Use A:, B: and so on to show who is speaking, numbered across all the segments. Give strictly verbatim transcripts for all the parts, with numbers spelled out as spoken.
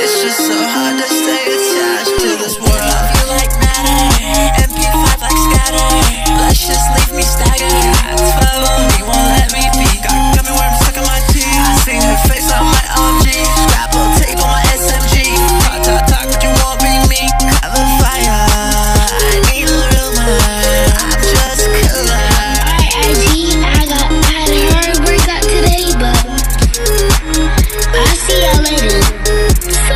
A: It's just so hard to stay attached to this world. I feel like matter, M P five like scatter. Let's just leave me staggered. twelve on me, won't let me be. Got, got me where I'm stuck on my teeth. I seen her face on my O G. Scrapple tape on my S M G. Talk, talk, talk, but you won't be me. Have a fire, I need a real man. I'm just killer.
B: Alright, I G, I got I had a hard workout today, but I'll see y'all later. So,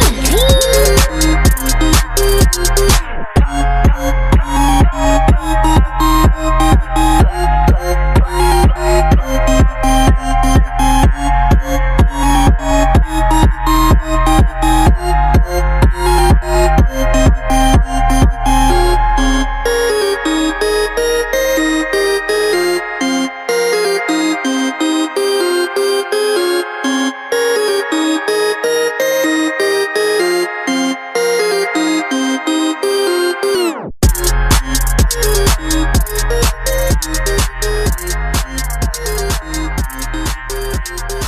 A: We'll be right back.